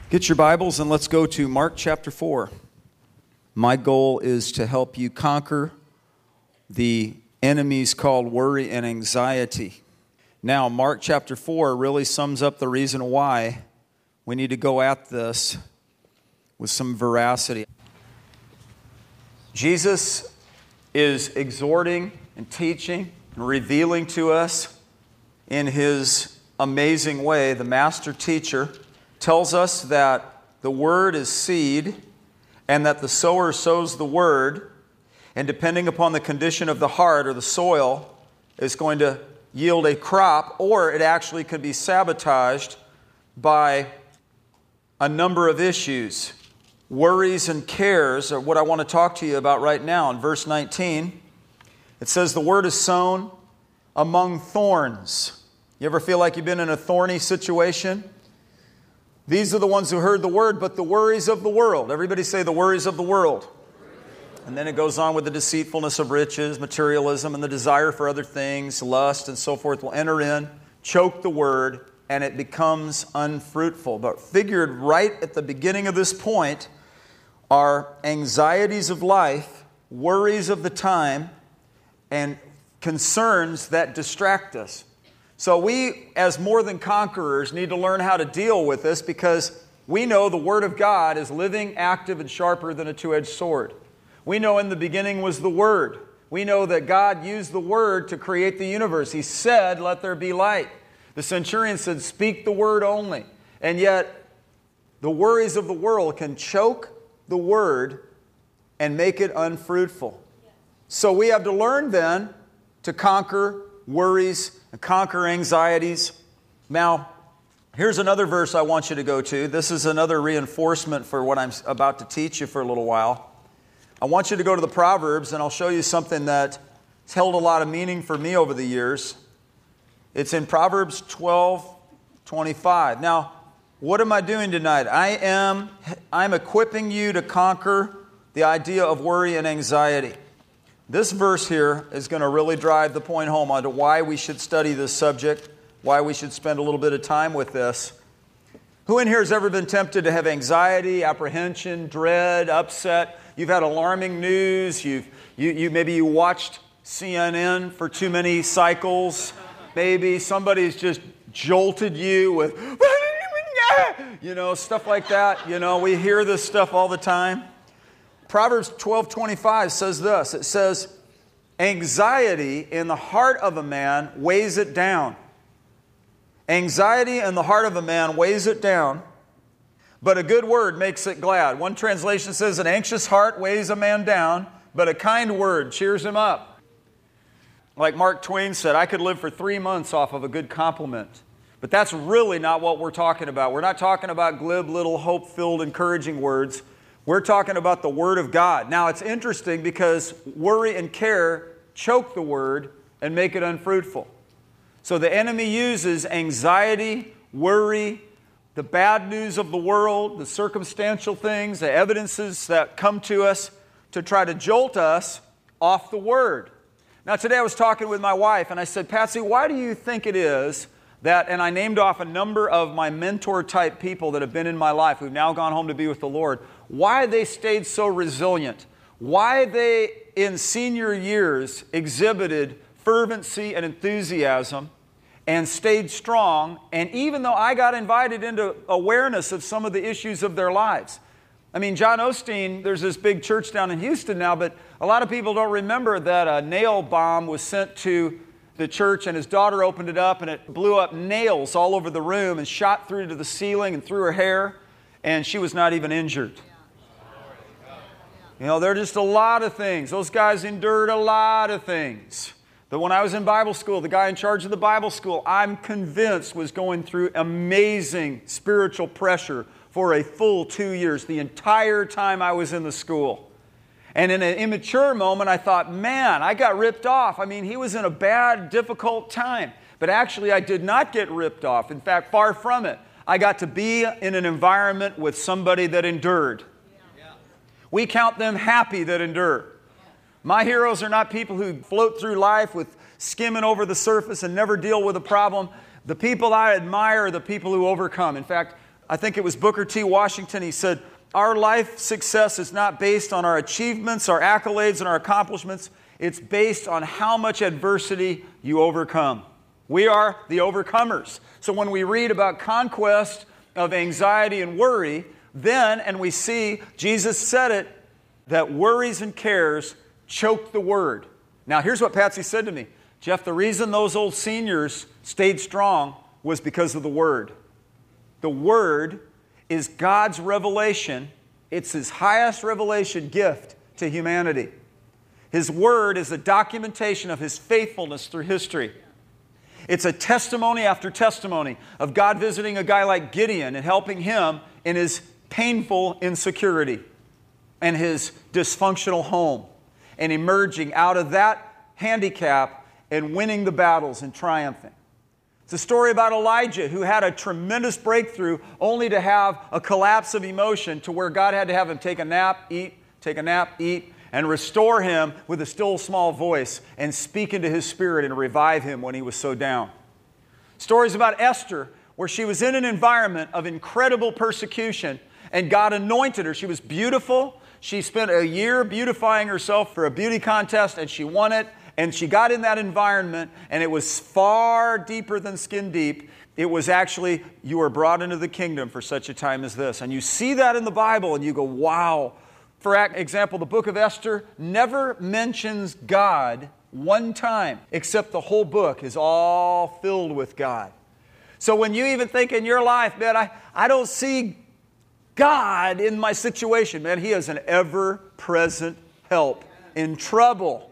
Get your Bibles and let's go to Mark chapter 4. My goal is to help you conquer the enemies called worry and anxiety. Now, Mark chapter 4 really sums up the reason why we need to go at this with some veracity. Jesus is exhorting and teaching and revealing to us in His amazing way. The master teacher tells us that the Word is seed and that the sower sows the Word, and depending upon the condition of the heart or the soil, is going to yield a crop, or it actually could be sabotaged by a number of issues. Worries and cares are what I want to talk to you about right now. In verse 19, it says the Word is sown among thorns. You ever feel like you've been in a thorny situation? These are the ones who heard the Word, but the worries of the world. Everybody say the worries of the world. And then it goes on with the deceitfulness of riches, materialism, and the desire for other things, lust, and so forth will enter in, choke the Word, and it becomes unfruitful. But figured right at the beginning of this point are anxieties of life, worries of the time, and concerns that distract us. So we, as more than conquerors, need to learn how to deal with this because we know the Word of God is living, active, and sharper than a two-edged sword. We know in the beginning was the Word. We know that God used the Word to create the universe. He said, "Let there be light." The centurion said, "Speak the Word only." And yet, the worries of the world can choke the Word and make it unfruitful. So we have to learn then to conquer worries and conquer anxieties. Now, here's another verse I want you to go to. This is another reinforcement for what I'm about to teach you for a little while. I want you to go to the Proverbs, and I'll show you something that's held a lot of meaning for me over the years. It's in Proverbs 12:25. Now, what am I doing tonight? I'm equipping you to conquer the idea of worry and anxiety. This verse here is going to really drive the point home on to why we should study this subject, why we should spend a little bit of time with this. Who in here has ever been tempted to have anxiety, apprehension, dread, upset? You've had alarming news. Maybe you watched CNN for too many cycles. Maybe somebody's just jolted you with, stuff like that. We hear this stuff all the time. Proverbs 12:25 says this. It says, anxiety in the heart of a man weighs it down. Anxiety in the heart of a man weighs it down, but a good word makes it glad. One translation says, an anxious heart weighs a man down, but a kind word cheers him up. Like Mark Twain said, I could live for 3 months off of a good compliment. But that's really not what we're talking about. We're not talking about glib little hope-filled, encouraging words. We're talking about the Word of God. Now, it's interesting because worry and care choke the Word and make it unfruitful. So the enemy uses anxiety, worry, the bad news of the world, the circumstantial things, the evidences that come to us to try to jolt us off the Word. Now, today I was talking with my wife and I said, Patsy, why do you think it is that, and I named off a number of my mentor-type people that have been in my life who've now gone home to be with the Lord, why they stayed so resilient, why they in senior years exhibited fervency and enthusiasm and stayed strong, and even though I got invited into awareness of some of the issues of their lives. I mean, John Osteen, there's this big church down in Houston now, but a lot of people don't remember that a nail bomb was sent to the church and his daughter opened it up and it blew up nails all over the room and shot through to the ceiling and through her hair, and she was not even injured. There are just a lot of things. Those guys endured a lot of things. But when I was in Bible school, the guy in charge of the Bible school, I'm convinced was going through amazing spiritual pressure for a full 2 years, the entire time I was in the school. And in an immature moment, I thought, man, I got ripped off. I mean, he was in a bad, difficult time. But actually, I did not get ripped off. In fact, far from it. I got to be in an environment with somebody that endured. We count them happy that endure. My heroes are not people who float through life with skimming over the surface and never deal with a problem. The people I admire are the people who overcome. In fact, I think it was Booker T. Washington, he said, our life success is not based on our achievements, our accolades, and our accomplishments. It's based on how much adversity you overcome. We are the overcomers. So when we read about conquest of anxiety and worry, then, and we see, Jesus said it, that worries and cares choke the word. Now here's what Patsy said to me. Jeff, the reason those old seniors stayed strong was because of the Word. The Word is God's revelation. It's His highest revelation gift to humanity. His Word is a documentation of His faithfulness through history. It's a testimony after testimony of God visiting a guy like Gideon and helping him in his painful insecurity and his dysfunctional home and emerging out of that handicap and winning the battles and triumphing. It's a story about Elijah who had a tremendous breakthrough only to have a collapse of emotion to where God had to have him take a nap, eat, and restore him with a still small voice and speak into his spirit and revive him when he was so down. Stories about Esther where she was in an environment of incredible persecution and God anointed her. She was beautiful. She spent a year beautifying herself for a beauty contest and she won it. And she got in that environment, and it was far deeper than skin deep. It was actually, you were brought into the kingdom for such a time as this. And you see that in the Bible, and you go, wow. For example, the book of Esther never mentions God one time, except the whole book is all filled with God. So when you even think in your life, man, I don't see God in my situation, man, He is an ever-present help in trouble.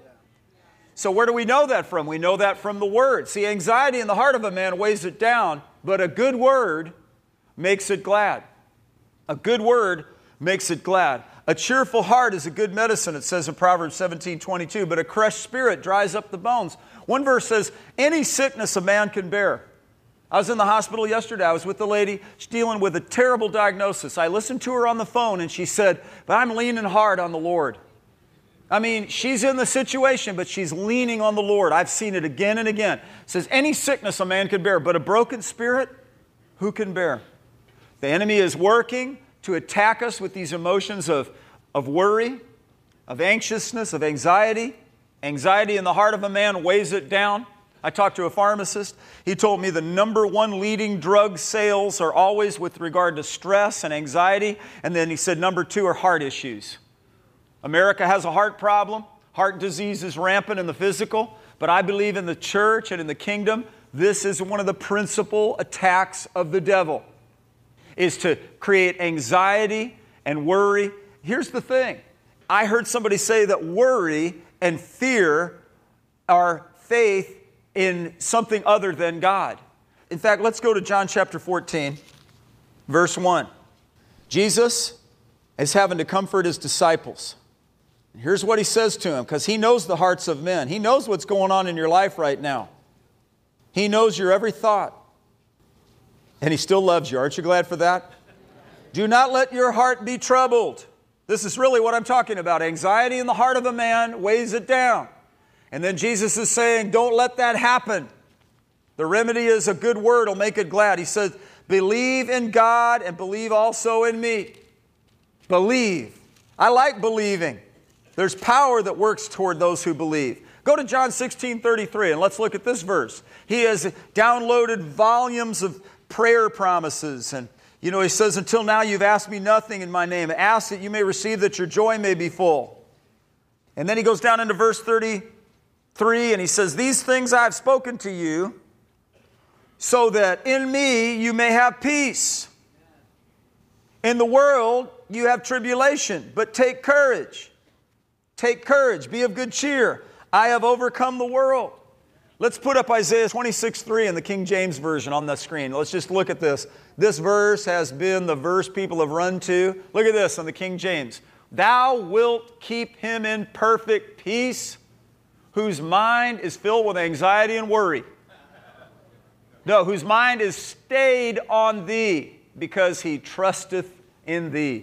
So where do we know that from? We know that from the Word. See, anxiety in the heart of a man weighs it down, but a good word makes it glad. A good word makes it glad. A cheerful heart is a good medicine, it says in Proverbs 17:22, but a crushed spirit dries up the bones. One verse says, any sickness a man can bear. I was in the hospital yesterday. I was with a lady. She's dealing with a terrible diagnosis. I listened to her on the phone, and she said, but I'm leaning hard on the Lord. I mean, she's in the situation, but she's leaning on the Lord. I've seen it again and again. It says, any sickness a man can bear, but a broken spirit, who can bear? The enemy is working to attack us with these emotions of worry, of anxiousness, of anxiety. Anxiety in the heart of a man weighs it down. I talked to a pharmacist. He told me the number one leading drug sales are always with regard to stress and anxiety. And then he said number two are heart issues. America has a heart problem. Heart disease is rampant in the physical. But I believe in the church and in the kingdom, this is one of the principal attacks of the devil, is to create anxiety and worry. Here's the thing. I heard somebody say that worry and fear are faith in something other than God. In fact, let's go to John chapter 14, verse 1. Jesus is having to comfort His disciples. Here's what He says to them, because He knows the hearts of men. He knows what's going on in your life right now. He knows your every thought. And He still loves you. Aren't you glad for that? Do not let your heart be troubled. This is really what I'm talking about. Anxiety in the heart of a man weighs it down. And then Jesus is saying, don't let that happen. The remedy is a good word will make it glad. He says, believe in God and believe also in me. Believe. I like believing. There's power that works toward those who believe. Go to John 16:33 and let's look at this verse. He has downloaded volumes of prayer promises. And, He says, until now you've asked me nothing in my name. Ask that you may receive, that your joy may be full. And then He goes down into verse 33 and He says, these things I've spoken to you so that in me you may have peace. In the world you have tribulation, but take courage. Take courage, be of good cheer. I have overcome the world. Let's put up Isaiah 26:3 in the King James Version on the screen. Let's just look at this. This verse has been the verse people have run to. Look at this on the King James. Thou wilt keep him in perfect peace, whose mind is filled with anxiety and worry. No, whose mind is stayed on thee, because he trusteth in thee.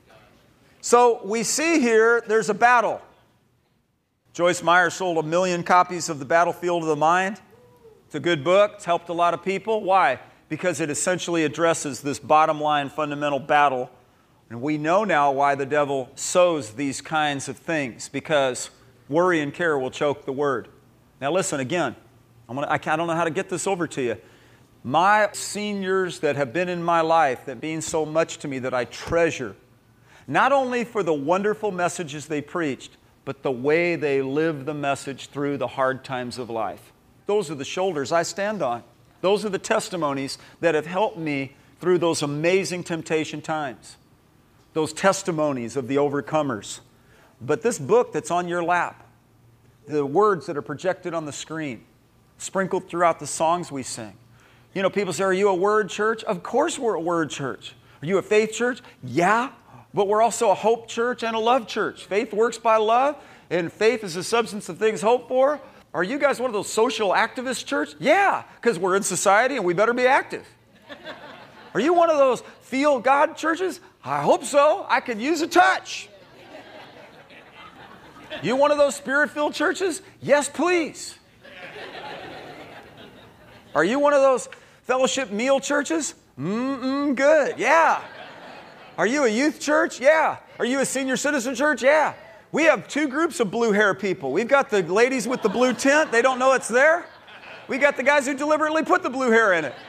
So we see here there's a battle. Joyce Meyer sold 1 million copies of The Battlefield of the Mind. It's a good book. It's helped a lot of people. Why? because it essentially addresses this bottom line fundamental battle. And we know now why the devil sows these kinds of things, because worry and care will choke the word. Now listen again, I don't know how to get this over to you. My seniors that have been in my life, that mean so much to me, that I treasure, not only for the wonderful messages they preached, but the way they lived the message through the hard times of life. Those are the shoulders I stand on. Those are the testimonies that have helped me through those amazing temptation times. Those testimonies of the overcomers. But this book that's on your lap, the words that are projected on the screen, sprinkled throughout the songs we sing. You know, people say, are you a Word church? Of course we're a Word church. Are you a faith church? Yeah, but we're also a hope church and a love church. Faith works by love, and faith is the substance of things hoped for. Are you guys one of those social activist church? Yeah, because we're in society and we better be active. Are you one of those feel God churches? I hope so. I could use a touch. You one of those spirit-filled churches? Yes, please. Are you one of those fellowship meal churches? Good. Yeah. Are you a youth church? Yeah. Are you a senior citizen church? Yeah. We have two groups of blue hair people. We've got the ladies with the blue tint. They don't know it's there. We got the guys who deliberately put the blue hair in it.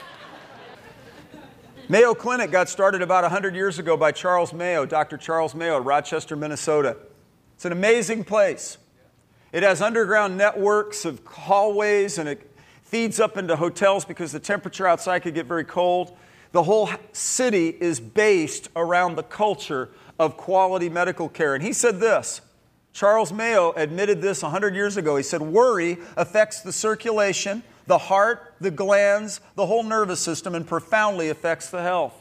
Mayo Clinic got started about 100 years ago by Charles Mayo, Dr. Charles Mayo at Rochester, Minnesota. It's an amazing place. It has underground networks of hallways, and it feeds up into hotels because the temperature outside could get very cold. The whole city is based around the culture of quality medical care. And he said this, Charles Mayo admitted this 100 years ago. He said, worry affects the circulation, the heart, the glands, the whole nervous system, and profoundly affects the health.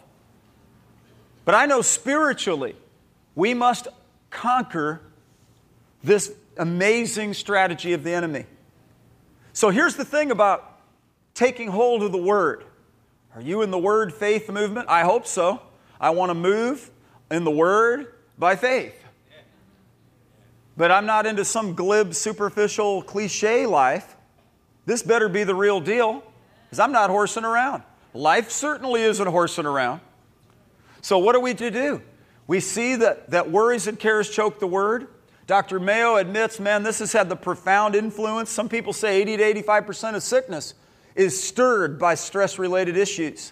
But I know spiritually, we must conquer this amazing strategy of the enemy. So here's the thing about taking hold of the Word. Are you in the Word faith movement? I hope so. I want to move in the Word by faith. But I'm not into some glib, superficial, cliche life. This better be the real deal, because I'm not horsing around. Life certainly isn't horsing around. So what are we to do? We see that worries and cares choke the Word. Dr. Mayo admits, man, this has had the profound influence. Some people say 80 to 85% of sickness is stirred by stress-related issues.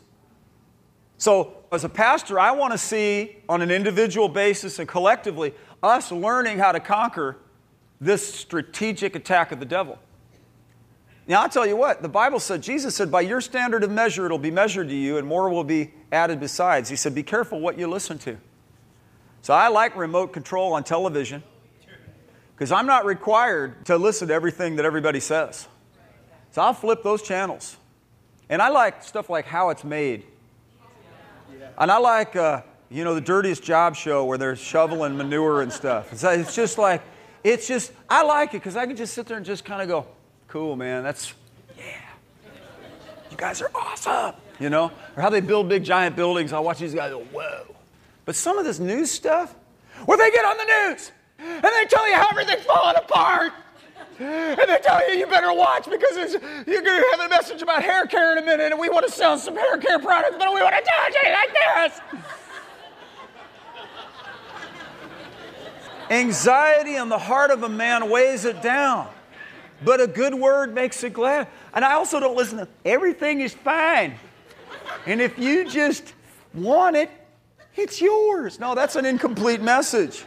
So as a pastor, I want to see on an individual basis and collectively us learning how to conquer this strategic attack of the devil. Now, I'll tell you what, the Bible said, Jesus said, by your standard of measure, it'll be measured to you and more will be added besides. He said, be careful what you listen to. So I like remote control on television because I'm not required to listen to everything that everybody says. So I'll flip those channels. And I like stuff like How It's Made. And I like, the Dirtiest Job show where they're shoveling manure and stuff. It's just, I like it because I can just sit there and just kind of go, cool, man, yeah. You guys are awesome, Or how they build big, giant buildings. I'll watch these guys go, whoa. But some of this news stuff, where they get on the news, and they tell you how everything's falling apart. And they tell you better watch because you're going to have a message about hair care in a minute, and we want to sell some hair care products, but we want to tell you like this. Anxiety in the heart of a man weighs it down, but a good word makes it glad. And I also don't listen to, everything is fine. And if you just want it, it's yours. No, that's an incomplete message.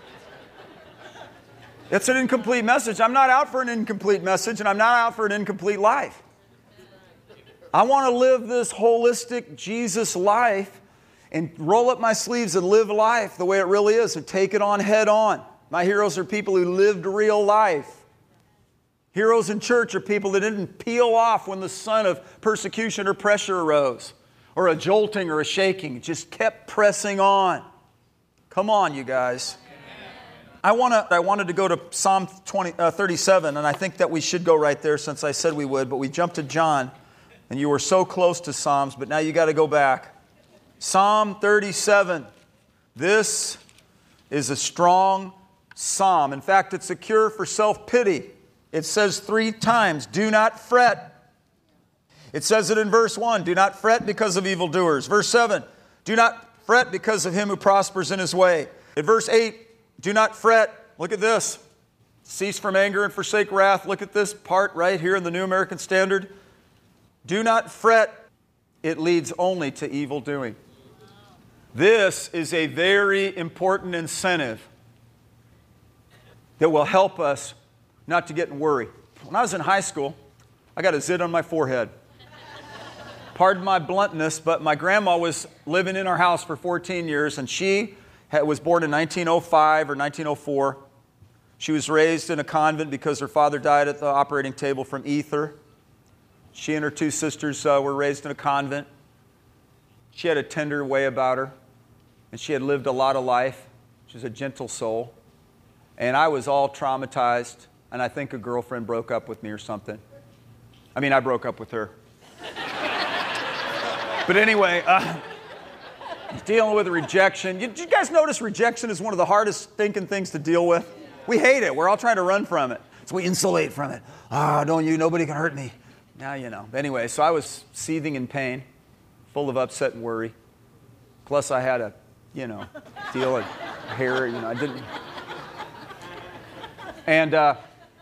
It's an incomplete message. I'm not out for an incomplete message, and I'm not out for an incomplete life. I want to live this holistic Jesus life and roll up my sleeves and live life the way it really is and take it on head on. My heroes are people who lived real life. Heroes in church are people that didn't peel off when the sun of persecution or pressure arose, or a jolting or a shaking. Just kept pressing on. Come on, you guys. I wanted to go to Psalm 37, and I think that we should go right there since I said we would, but we jumped to John, and you were so close to Psalms, but now you got to go back. Psalm 37. This is a strong psalm. In fact, it's a cure for self-pity. It says 3 times, do not fret. It says it in verse 1, do not fret because of evildoers. Verse 7, do not fret because of him who prospers in his way. In verse 8, do not fret. Look at this. Cease from anger and forsake wrath. Look at this part right here in the New American Standard. Do not fret. It leads only to evil doing. This is a very important incentive that will help us not to get in worry. When I was in high school, I got a zit on my forehead. Pardon my bluntness, but my grandma was living in our house for 14 years, and she was born in 1905 or 1904. She was raised in a convent because her father died at the operating table from ether. She and her two sisters were raised in a convent. She had a tender way about her, and she had lived a lot of life. She was a gentle soul. And I was all traumatized, and I think a girlfriend broke up with me or something. I mean, I broke up with her. But anyway, dealing with rejection. Did you guys notice rejection is one of the hardest thinking things to deal with? We hate it. We're all trying to run from it. So we insulate from it. Don't you? Nobody can hurt me. Now you know. Anyway, so I was seething in pain, full of upset and worry. Plus I had a, deal with hair, I didn't. And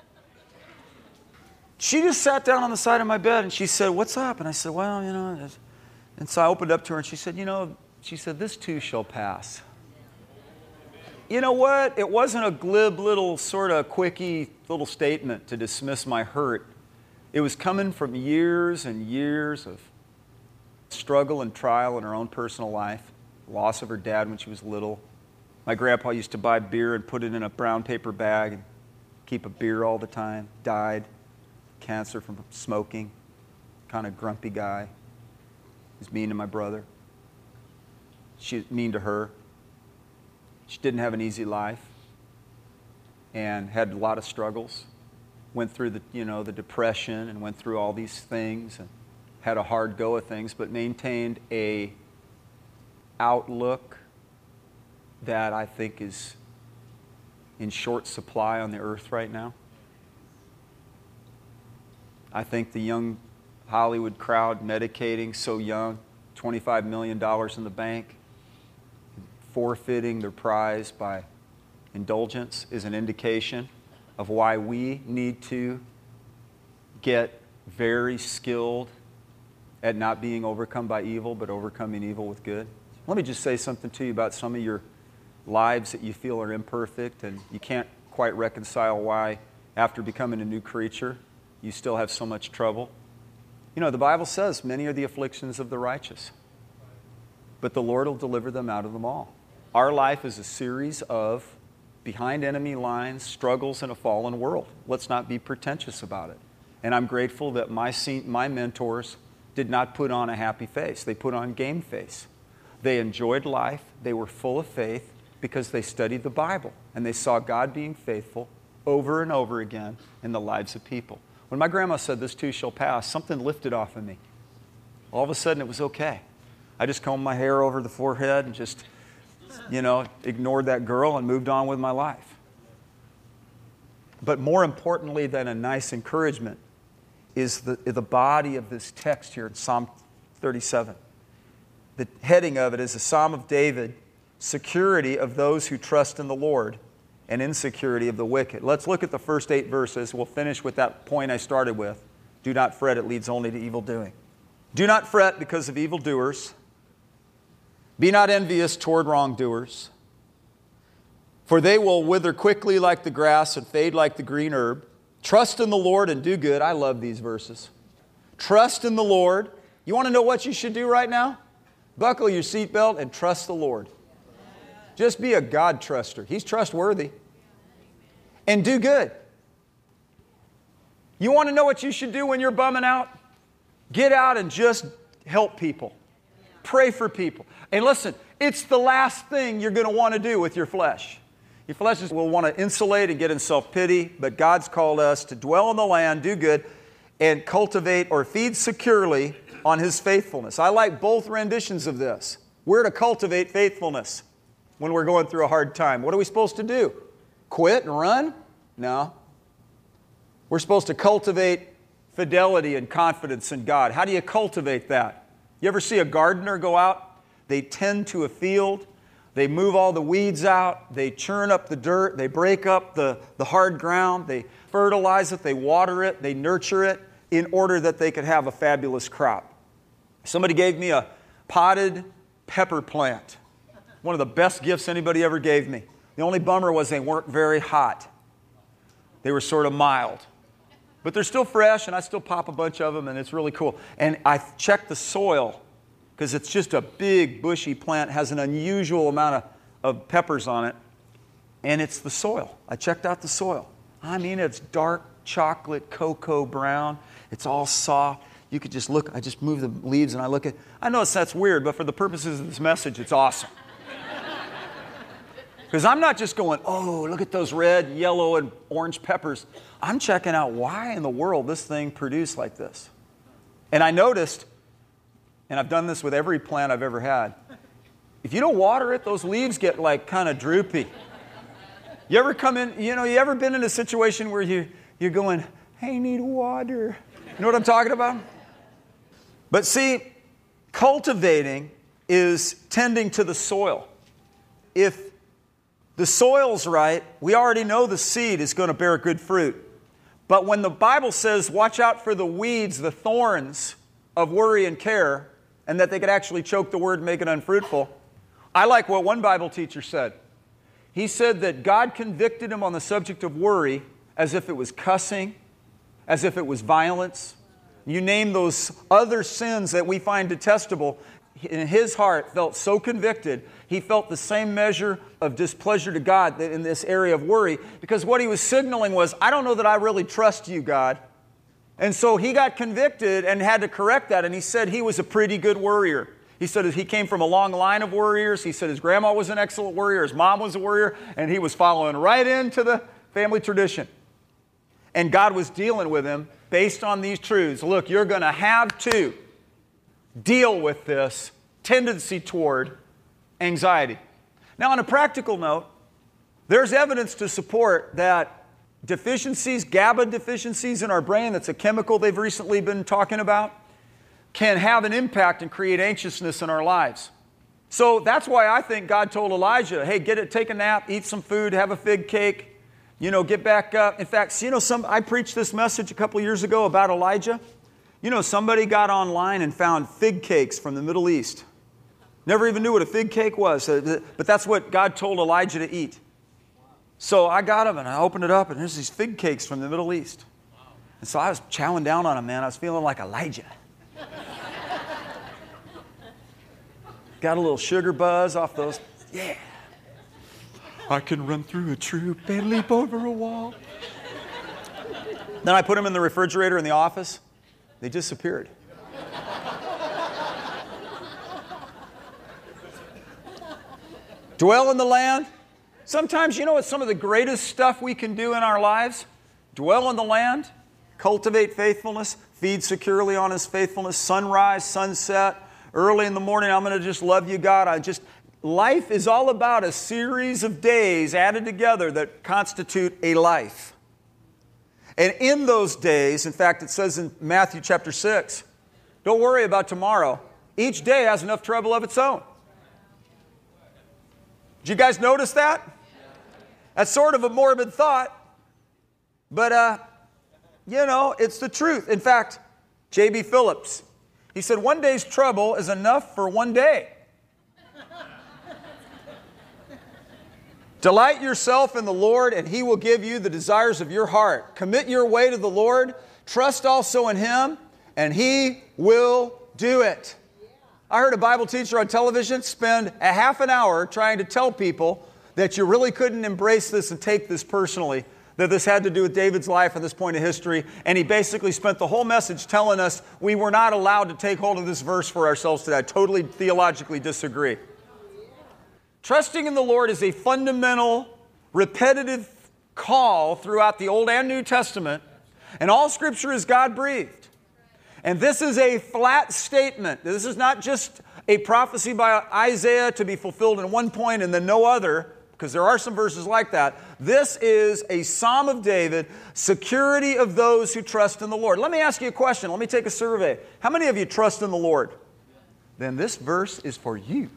she just sat down on the side of my bed and she said, what's up? And I said, well, and so I opened up to her and she said, this too shall pass. You know what? It wasn't a glib little sort of quickie little statement to dismiss my hurt. It was coming from years and years of struggle and trial in her own personal life. Loss of her dad when she was little. My grandpa used to buy beer and put it in a brown paper bag and keep a beer all the time. Died. Cancer from smoking. Kind of grumpy guy. He was mean to my brother. She was mean to her. She didn't have an easy life and had a lot of struggles. Went through the depression and went through all these things and had a hard go of things, but maintained a outlook that I think is in short supply on the earth right now. I think the young Hollywood crowd medicating so young, $25 million in the bank, forfeiting their prize by indulgence is an indication of why we need to get very skilled at not being overcome by evil, but overcoming evil with good. Let me just say something to you about some of your lives that you feel are imperfect and you can't quite reconcile why, after becoming a new creature, you still have so much trouble. The Bible says many are the afflictions of the righteous, but the Lord will deliver them out of them all. Our life is a series of behind enemy lines, struggles in a fallen world. Let's not be pretentious about it. And I'm grateful that my mentors did not put on a happy face. They put on game face. They enjoyed life. They were full of faith because they studied the Bible and they saw God being faithful over and over again in the lives of people. When my grandma said, this too shall pass, something lifted off of me. All of a sudden it was okay. I just combed my hair over the forehead and just ignored that girl and moved on with my life. But more importantly than a nice encouragement is the body of this text here in Psalm 37. The heading of it is a Psalm of David, security of those who trust in the Lord and insecurity of the wicked. Let's look at the first 8 verses. We'll finish with that point I started with. Do not fret, it leads only to evil doing. Do not fret because of evildoers. Be not envious toward wrongdoers, for they will wither quickly like the grass and fade like the green herb. Trust in the Lord and do good. I love these verses. Trust in the Lord. You want to know what you should do right now? Buckle your seatbelt and trust the Lord. Just be a God truster. He's trustworthy. And do good. You want to know what you should do when you're bumming out? Get out and just help people. Pray for people. And listen, it's the last thing you're going to want to do with your flesh. Your flesh will want to insulate and get in self-pity, but God's called us to dwell in the land, do good, and cultivate or feed securely on His faithfulness. I like both renditions of this. We're to cultivate faithfulness when we're going through a hard time. What are we supposed to do? Quit and run? No. We're supposed to cultivate fidelity and confidence in God. How do you cultivate that? You ever see a gardener go out? They tend to a field. They move all the weeds out. They churn up the dirt. They break up the hard ground. They fertilize it. They water it. They nurture it in order that they could have a fabulous crop. Somebody gave me a potted pepper plant. One of the best gifts anybody ever gave me. The only bummer was they weren't very hot. They were sort of mild. But they're still fresh, and I still pop a bunch of them, and it's really cool. And I checked the soil, because it's just a big, bushy plant, has an unusual amount of peppers on it, and it's the soil. I checked out the soil. I mean, it's dark chocolate cocoa brown. It's all soft. You could just look. I just move the leaves, and I look at. I know that's weird, but for the purposes of this message, it's awesome. Because I'm not just going, oh, look at those red, yellow, and orange peppers. I'm checking out why in the world this thing produced like this. And I noticed, and I've done this with every plant I've ever had, if you don't water it, those leaves get like kind of droopy. You ever come in, you ever been in a situation where you're going, I need water. You know what I'm talking about? But see, cultivating is tending to the soil. If the soil's right, we already know the seed is going to bear good fruit. But when the Bible says, watch out for the weeds, the thorns of worry and care, and that they could actually choke the word and make it unfruitful, I like what one Bible teacher said. He said that God convicted him on the subject of worry as if it was cussing, as if it was violence. You name those other sins that we find detestable. In his heart felt so convicted, he felt the same measure of displeasure to God in this area of worry, because what he was signaling was, I don't know that I really trust you, God. And so he got convicted and had to correct that, and he said he was a pretty good worrier. He said he came from a long line of worriers. He said his grandma was an excellent worrier, his mom was a worrier, and he was following right into the family tradition. And God was dealing with him based on these truths. Look, you're going to have to deal with this tendency toward anxiety. Now, on a practical note, there's evidence to support that deficiencies, GABA deficiencies in our brain, that's a chemical they've recently been talking about, can have an impact and create anxiousness in our lives. So that's why I think God told Elijah, hey, take a nap, eat some food, have a fig cake, get back up. In fact, I preached this message a couple years ago about Elijah. Somebody got online and found fig cakes from the Middle East. Never even knew what a fig cake was, but that's what God told Elijah to eat. So I got them and I opened it up, and there's these fig cakes from the Middle East. And so I was chowing down on them, man. I was feeling like Elijah. Got a little sugar buzz off those. Yeah. I can run through a troop and leap over a wall. Then I put them in the refrigerator in the office. They disappeared. Dwell in the land. Sometimes, it's some of the greatest stuff we can do in our lives? Dwell in the land, cultivate faithfulness, feed securely on His faithfulness, sunrise, sunset, early in the morning, I'm going to just love you, God. Life is all about a series of days added together that constitute a life. And in those days, in fact, it says in Matthew chapter 6, don't worry about tomorrow. Each day has enough trouble of its own. Did you guys notice that? That's sort of a morbid thought, but, it's the truth. In fact, J.B. Phillips, he said, one day's trouble is enough for one day. Delight yourself in the Lord, and He will give you the desires of your heart. Commit your way to the Lord. Trust also in Him, and He will do it. I heard a Bible teacher on television spend a half an hour trying to tell people that you really couldn't embrace this and take this personally, that this had to do with David's life at this point in history. And he basically spent the whole message telling us we were not allowed to take hold of this verse for ourselves today. I totally theologically disagree. Trusting in the Lord is a fundamental, repetitive call throughout the Old and New Testament, and all Scripture is God-breathed. And this is a flat statement. This is not just a prophecy by Isaiah to be fulfilled in one point and then no other. because there are some verses like that. This is a Psalm of David, security of those who trust in the Lord. Let me ask you a question. Let me take a survey. How many of you trust in the Lord? Then this verse is for you.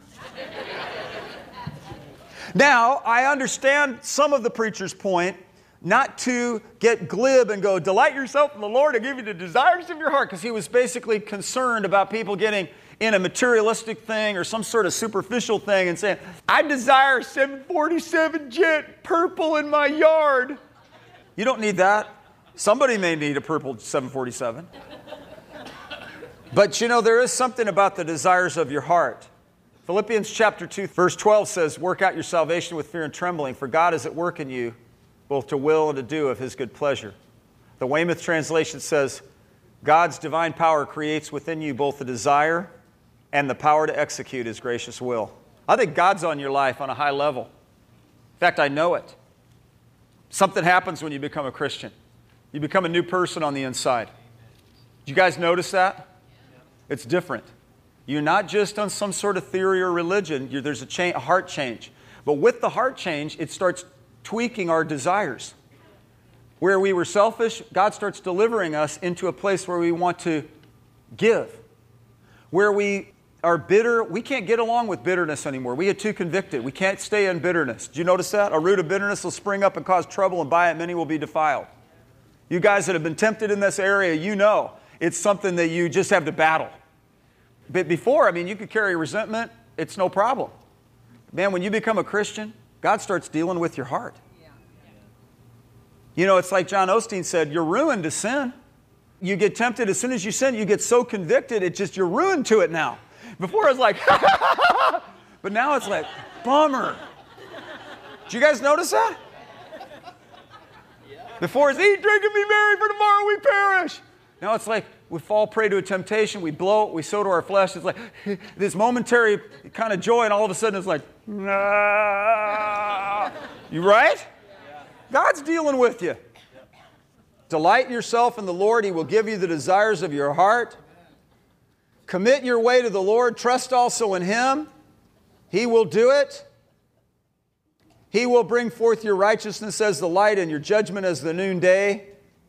Now, I understand some of the preacher's point not to get glib and go, delight yourself in the Lord and give you the desires of your heart, because he was basically concerned about people getting in a materialistic thing or some sort of superficial thing and saying, I desire a 747 jet purple in my yard. You don't need that. Somebody may need a purple 747. But you know, there is something about the desires of your heart. Philippians chapter 2, verse 12 says, work out your salvation with fear and trembling, for God is at work in you, both to will and to do of His good pleasure. The Weymouth translation says, God's divine power creates within you both the desire and the power to execute His gracious will. I think God's on your life on a high level. In fact, I know it. Something happens when you become a Christian. You become a new person on the inside. Did you guys notice that? It's different. You're not just on some sort of theory or religion. There's a heart change. But with the heart change, it starts tweaking our desires. Where we were selfish, God starts delivering us into a place where we want to give. Where we are bitter, we can't get along with bitterness anymore. We get too convicted. We can't stay in bitterness. Did you notice that? A root of bitterness will spring up and cause trouble, and by it many will be defiled. You guys that have been tempted in this area, you know it's something that you just have to battle. But before, I mean, you could carry resentment. It's no problem. Man, when you become a Christian, God starts dealing with your heart. You know, it's like John Osteen said, you're ruined to sin. You get tempted as soon as you sin, you get so convicted, you're ruined to it now. Before it was like, but now it's like, bummer. Did you guys notice that? Before it's eat, drink, and be merry, for tomorrow we perish. Now it's like we fall prey to a temptation, we blow it, we sow to our flesh. It's like this momentary kind of joy, and all of a sudden it's like, nah. You right? God's dealing with you. Delight yourself in the Lord. He will give you the desires of your heart. Commit your way to the Lord. Trust also in Him. He will do it. He will bring forth your righteousness as the light and your judgment as the noonday.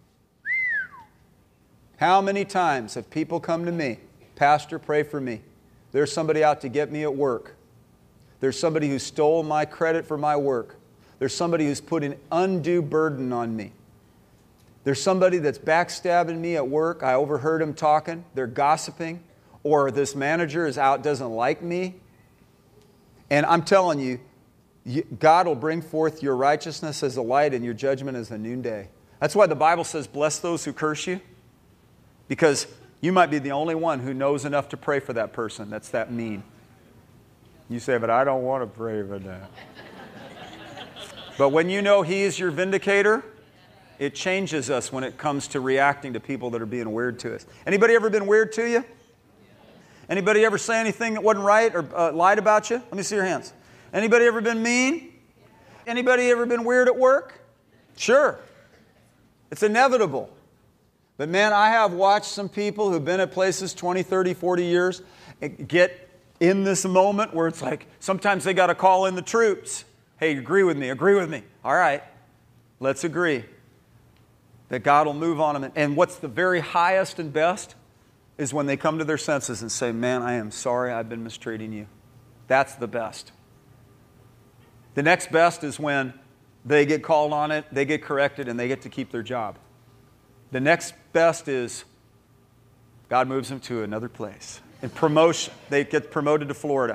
How many times have people come to me, Pastor, pray for me. There's somebody out to get me at work. There's somebody who stole my credit for my work. There's somebody who's put an undue burden on me. There's somebody that's backstabbing me at work. I overheard them talking. They're gossiping. Or this manager is out, doesn't like me. And I'm telling you, God will bring forth your righteousness as the light and your judgment as the noonday. That's why the Bible says, bless those who curse you. Because you might be the only one who knows enough to pray for that person that's that mean. You say, but I don't want to pray for that. But when you know He is your vindicator, it changes us when it comes to reacting to people that are being weird to us. Anybody ever been weird to you? Anybody ever say anything that wasn't right or lied about you? Let me see your hands. Anybody ever been mean? Anybody ever been weird at work? Sure. It's inevitable. But man, I have watched some people who've been at places 20, 30, 40 years get in this moment where it's like, sometimes they got to call in the troops. Hey, agree with me, agree with me. All right, let's agree that God will move on them. And what's the very highest and best is when they come to their senses and say, man, I am sorry I've been mistreating you. That's the best. The next best is when they get called on it, they get corrected, and they get to keep their job. The next best is God moves them to another place. And promotion, they get promoted to Florida.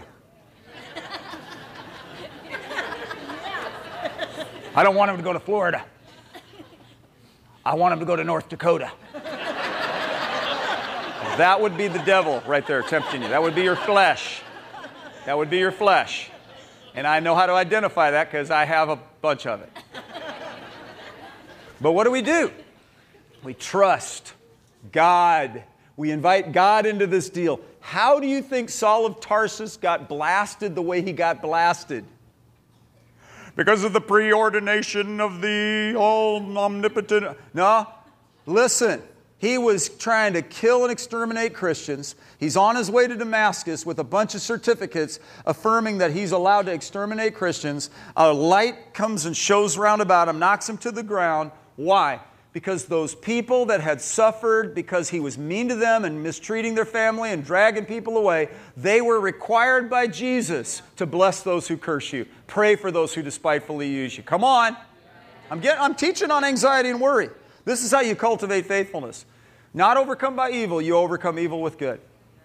I don't want them to go to Florida. I want them to go to North Dakota. That would be the devil right there tempting you. That would be your flesh. That would be your flesh. And I know how to identify that because I have a bunch of it. But what do? We trust God. We invite God into this deal. How do you think Saul of Tarsus got blasted the way he got blasted? Because of the preordination of the all-omnipotent. No, listen. He was trying to kill and exterminate Christians. He's on his way to Damascus with a bunch of certificates affirming that he's allowed to exterminate Christians. A light comes and shows round about him, knocks him to the ground. Why? Because those people that had suffered because he was mean to them and mistreating their family and dragging people away, they were required by Jesus to bless those who curse you. Pray for those who despitefully use you. Come on. I'm teaching on anxiety and worry. This is how you cultivate faithfulness. Not overcome by evil, you overcome evil with good.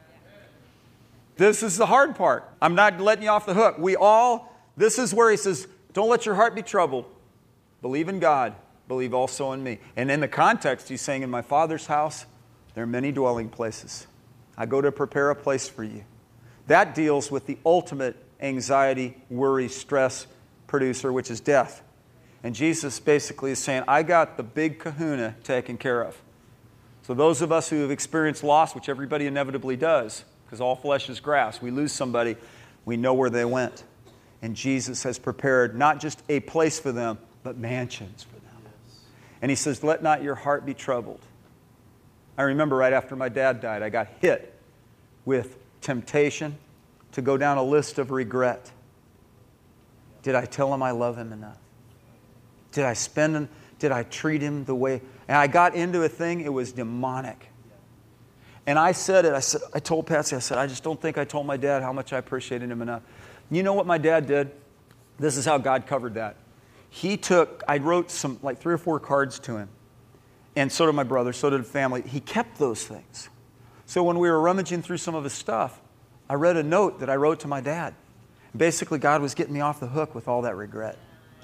This is the hard part. I'm not letting you off the hook. This is where he says, don't let your heart be troubled. Believe in God. Believe also in me. And in the context, he's saying, in my Father's house, there are many dwelling places. I go to prepare a place for you. That deals with the ultimate anxiety, worry, stress producer, which is death. And Jesus basically is saying, I got the big kahuna taken care of. So those of us who have experienced loss, which everybody inevitably does, because all flesh is grass, we lose somebody, we know where they went. And Jesus has prepared not just a place for them, but mansions for them. And he says, let not your heart be troubled. I remember right after my dad died, I got hit with temptation to go down a list of regret. Did I tell him I love him enough? Did I treat him the way? And I got into a thing, it was demonic. And I told Patsy, I just don't think I told my dad how much I appreciated him enough. You know what my dad did? This is how God covered that. I wrote some, like 3 or 4 cards to him. And so did my brother, so did the family. He kept those things. So when we were rummaging through some of his stuff, I read a note that I wrote to my dad. Basically, God was getting me off the hook with all that regret.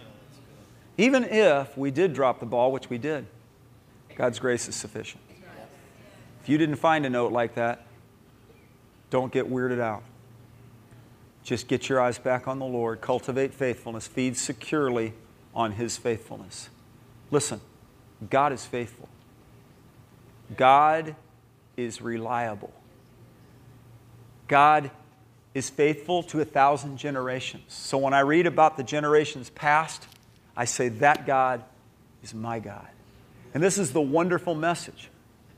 Even if we did drop the ball, which we did, God's grace is sufficient. If you didn't find a note like that, don't get weirded out. Just get your eyes back on the Lord. Cultivate faithfulness. Feed securely on His faithfulness. Listen, God is faithful. God is reliable. God is faithful to 1,000 generations. So when I read about the generations past, I say that God is my God. And this is the wonderful message.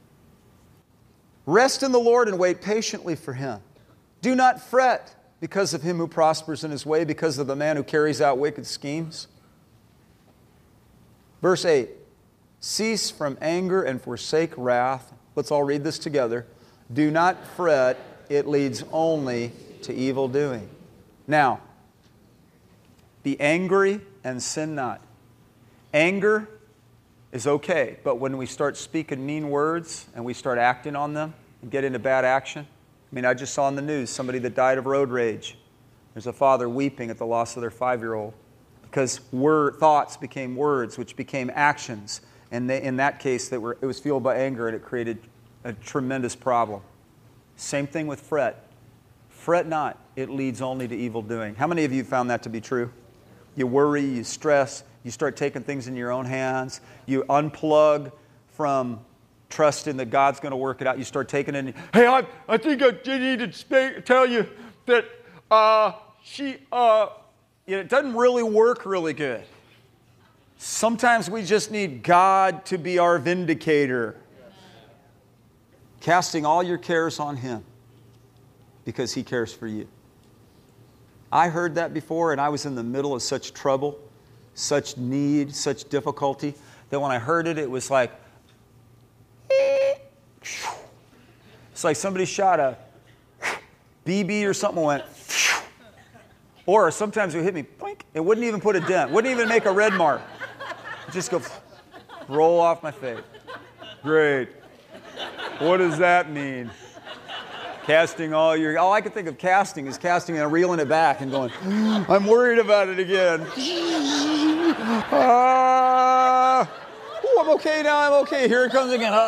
Rest in the Lord and wait patiently for Him. Do not fret because of him who prospers in his way, because of the man who carries out wicked schemes. Verse 8, cease from anger and forsake wrath. Let's all read this together. Do not fret, it leads only to evil doing. Now, be angry and sin not. Anger is okay, but when we start speaking mean words and we start acting on them and get into bad action, I just saw in the news somebody that died of road rage. There's a father weeping at the loss of their 5-year-old because thoughts became words, which became actions. And in that case, it was fueled by anger, and it created a tremendous problem. Same thing with fret. Fret not, it leads only to evil doing. How many of you found that to be true? You worry, you stress, you start taking things in your own hands, you unplug from trusting that God's going to work it out. You start taking it in. Hey, I think I need to tell you that it doesn't really work really good. Sometimes we just need God to be our vindicator. Casting all your cares on Him because He cares for you. I heard that before, and I was in the middle of such trouble, such need, such difficulty, that when I heard it, it was like, it's like somebody shot a BB or something and went, or sometimes it would hit me, blink. It wouldn't even put a dent, wouldn't even make a red mark. It'd just go roll off my face. Great. What does that mean? Casting all I can think of casting is casting and reeling it back and going, I'm worried about it again. I'm okay now, I'm okay. Here it comes again.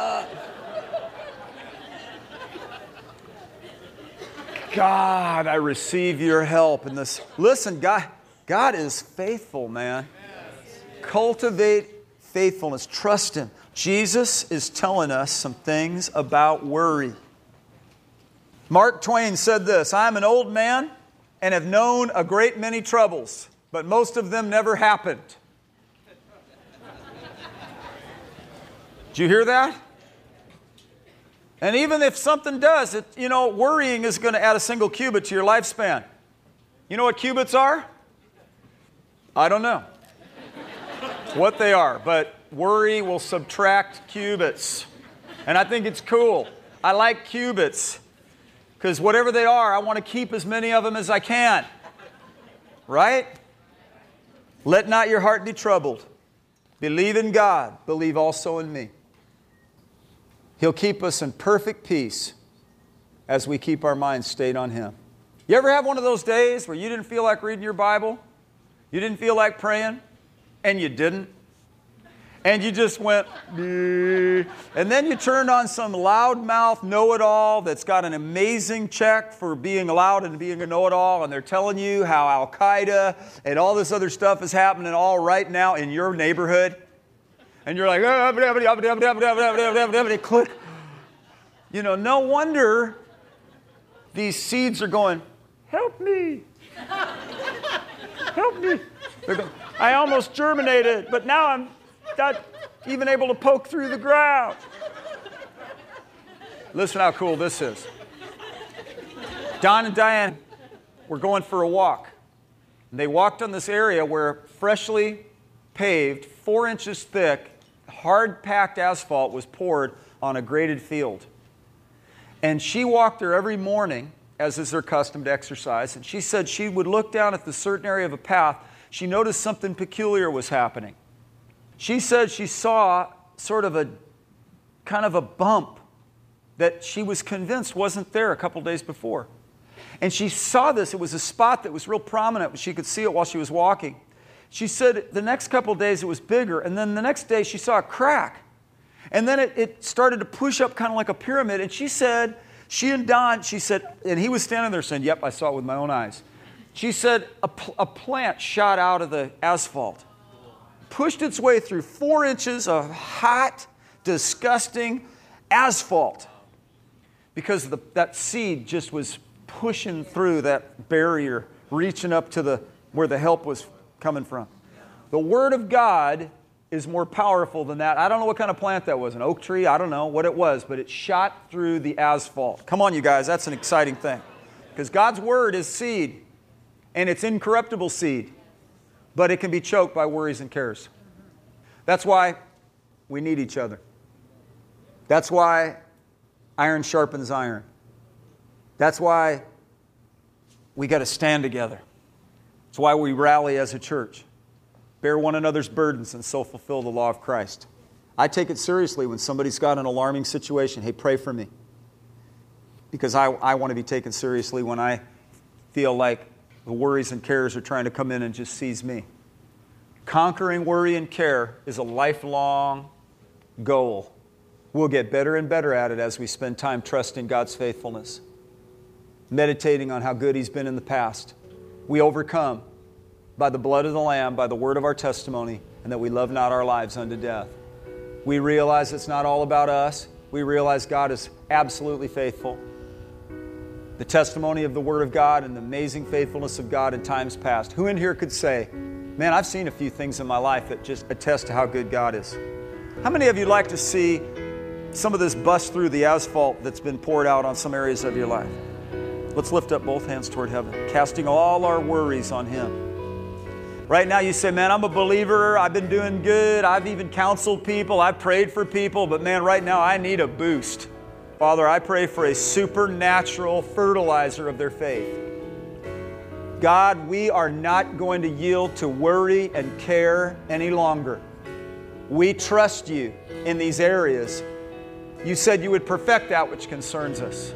God, I receive your help in this. Listen, God is faithful, man. Cultivate faithfulness. Trust Him. Jesus is telling us some things about worry. Mark Twain said this, I am an old man and have known a great many troubles, but most of them never happened. Did you hear that? And even if something does, worrying is going to add a single cubit to your lifespan. You know what cubits are? I don't know what they are, but worry will subtract cubits. And I think it's cool. I like cubits because whatever they are, I want to keep as many of them as I can. Right? Let not your heart be troubled. Believe in God. Believe also in me. He'll keep us in perfect peace as we keep our minds stayed on Him. You ever have one of those days where you didn't feel like reading your Bible? You didn't feel like praying? And you didn't? And you just went, and then you turned on some loudmouth know-it-all that's got an amazing check for being loud and being a know-it-all, and they're telling you how Al-Qaeda and all this other stuff is happening all right now in your neighborhood. And you're like, click. No wonder these seeds are going, help me. Help me. I almost germinated, but now I'm not even able to poke through the ground. Listen how cool this is. Don and Diane were going for a walk. And they walked on this area where freshly paved, 4 inches thick, hard-packed asphalt was poured on a graded field. And she walked there every morning, as is her custom to exercise, and she said she would look down at the certain area of a path. She noticed something peculiar was happening. She said she saw sort of a kind of a bump that she was convinced wasn't there a couple days before. And she saw this. It was a spot that was real prominent. She could see it while she was walking. She said the next couple of days it was bigger, and then the next day she saw a crack. And then it started to push up kind of like a pyramid. And she said, she and Don, she said, and he was standing there saying, yep, I saw it with my own eyes. She said a plant shot out of the asphalt, pushed its way through 4 inches of hot, disgusting asphalt because that seed just was pushing through that barrier, reaching up to where the help was coming from. The Word of God is more powerful than that. I don't know what kind of plant that was, an oak tree, I don't know what it was, but it shot through the asphalt. Come on, you guys, that's an exciting thing. Because God's Word is seed, and it's incorruptible seed, but it can be choked by worries and cares. That's why we need each other. That's why iron sharpens iron. That's why we got to stand together. That's why we rally as a church. Bear one another's burdens and so fulfill the law of Christ. I take it seriously when somebody's got an alarming situation. Hey, pray for me. Because I want to be taken seriously when I feel like the worries and cares are trying to come in and just seize me. Conquering worry and care is a lifelong goal. We'll get better and better at it as we spend time trusting God's faithfulness, meditating on how good He's been in the past. We overcome by the blood of the Lamb, by the word of our testimony, and that we love not our lives unto death. We realize it's not all about us. We realize God is absolutely faithful. The testimony of the Word of God and the amazing faithfulness of God in times past. Who in here could say, man, I've seen a few things in my life that just attest to how good God is? How many of you like to see some of this bust through the asphalt that's been poured out on some areas of your life? Let's lift up both hands toward heaven, casting all our worries on Him. Right now you say, man, I'm a believer. I've been doing good. I've even counseled people. I've prayed for people. But man, right now I need a boost. Father, I pray for a supernatural fertilizer of their faith. God, we are not going to yield to worry and care any longer. We trust You in these areas. You said You would perfect that which concerns us.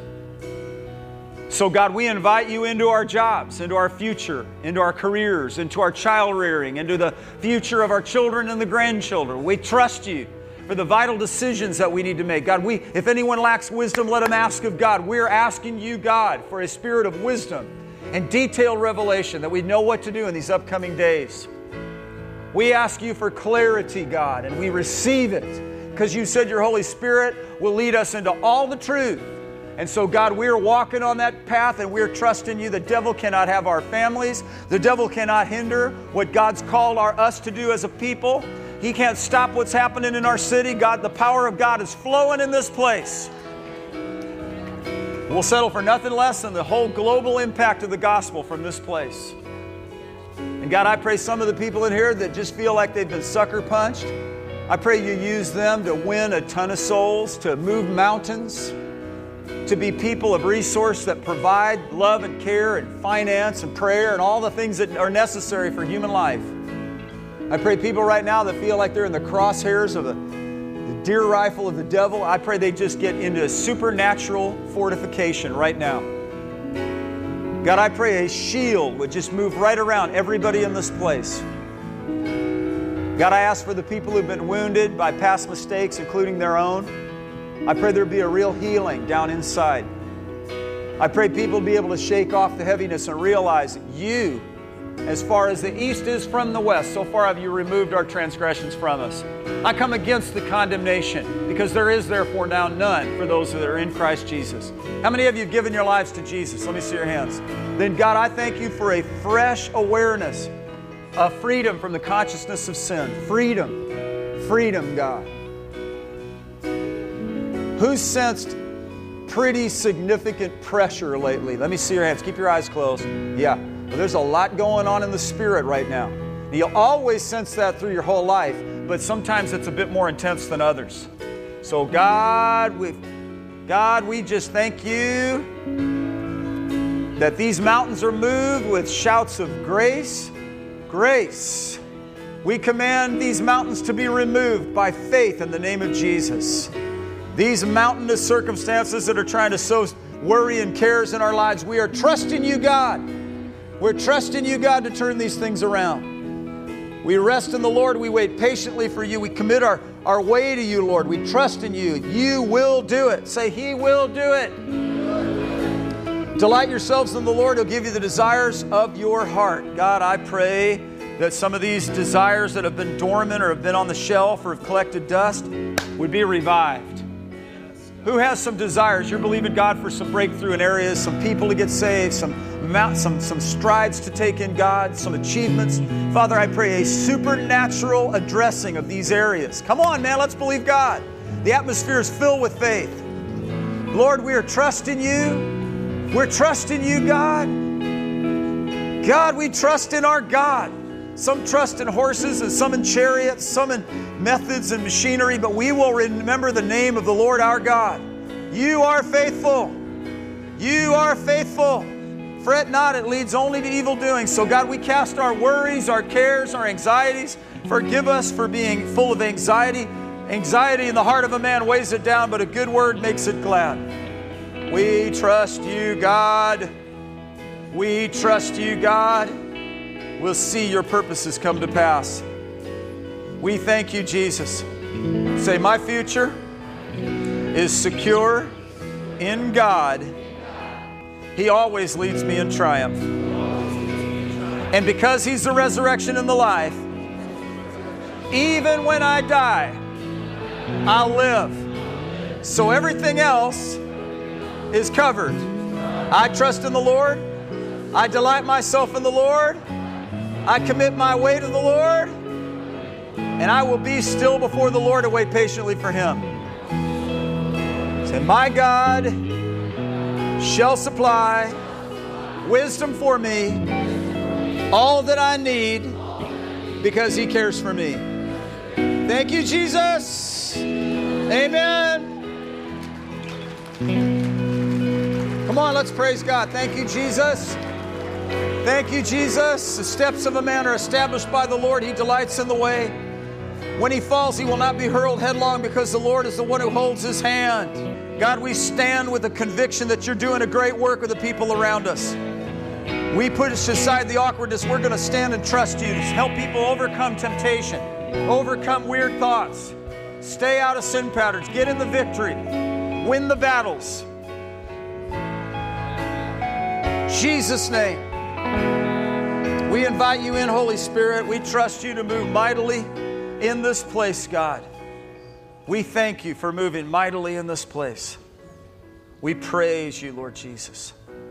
So God, we invite You into our jobs, into our future, into our careers, into our child rearing, into the future of our children and the grandchildren. We trust You for the vital decisions that we need to make. God, if anyone lacks wisdom, let him ask of God. We're asking You, God, for a spirit of wisdom and detailed revelation that we know what to do in these upcoming days. We ask You for clarity, God, and we receive it because You said Your Holy Spirit will lead us into all the truth. And so, God, we're walking on that path and we're trusting You. The devil cannot have our families. The devil cannot hinder what God's called us to do as a people. He can't stop what's happening in our city. God, the power of God is flowing in this place. We'll settle for nothing less than the whole global impact of the gospel from this place. And God, I pray some of the people in here that just feel like they've been sucker punched, I pray you use them to win a ton of souls, to move mountains, to be people of resource that provide love and care and finance and prayer and all the things that are necessary for human life. I pray people right now that feel like they're in the crosshairs of the deer rifle of the devil, I pray they just get into a supernatural fortification right now. God, I pray a shield would just move right around everybody in this place. God, I ask for the people who've been wounded by past mistakes, including their own. I pray there'd be a real healing down inside. I pray people be able to shake off the heaviness and realize that you, as far as the east is from the west, so far have you removed our transgressions from us. I come against the condemnation, because there is therefore now none for those that are in Christ Jesus. How many of you have given your lives to Jesus? Let me see your hands. Then God, I thank you for a fresh awareness of freedom from the consciousness of sin. Freedom. Freedom, God. Who's sensed pretty significant pressure lately? Let me see your hands. Keep your eyes closed. Yeah. Well, there's a lot going on in the spirit right now. You'll always sense that through your whole life, but sometimes it's a bit more intense than others. So God, we just thank you that these mountains are moved with shouts of grace. Grace. We command these mountains to be removed by faith in the name of Jesus. These mountainous circumstances that are trying to sow worry and cares in our lives, we are trusting you, God. We're trusting you, God, to turn these things around. We rest in the Lord. We wait patiently for you. We commit our way to you, Lord. We trust in you. You will do it. Say, He will do it. Delight yourselves in the Lord. He'll give you the desires of your heart. God, I pray that some of these desires that have been dormant or have been on the shelf or have collected dust would be revived. Who has some desires? You're believing God for some breakthrough in areas, some people to get saved, some strides to take in God, some achievements. Father, I pray a supernatural addressing of these areas. Come on, man, let's believe God. The atmosphere is filled with faith. Lord, we are trusting you. We're trusting you, God. God, we trust in our God. Some trust in horses and some in chariots, some in methods and machinery, but we will remember the name of the Lord our God. You are faithful. You are faithful. Fret not, it leads only to evil doing. So God, we cast our worries, our cares, our anxieties. Forgive us for being full of anxiety. Anxiety in the heart of a man weighs it down, but a good word makes it glad. We trust you, God. We trust you, God. We'll see your purposes come to pass. We thank you, Jesus. Say, my future is secure in God. He always leads me in triumph. And because He's the resurrection and the life, even when I die, I'll live. So everything else is covered. I trust in the Lord. I delight myself in the Lord. I commit my way to the Lord. And I will be still before the Lord and wait patiently for Him. Say, my God shall supply wisdom for me, all that I need, because He cares for me. Thank you, Jesus. Amen. Come on, let's praise God. Thank you, Jesus. Thank you, Jesus. The steps of a man are established by the Lord. He delights in the way. When he falls, he will not be hurled headlong, because the Lord is the one who holds his hand. God, we stand with the conviction that you're doing a great work with the people around us. We push aside the awkwardness. We're going to stand and trust you to help people overcome temptation, overcome weird thoughts, stay out of sin patterns, get in the victory, win the battles. Jesus' name. We invite you in, Holy Spirit. We trust you to move mightily in this place, God. We thank you for moving mightily in this place. We praise you, Lord Jesus.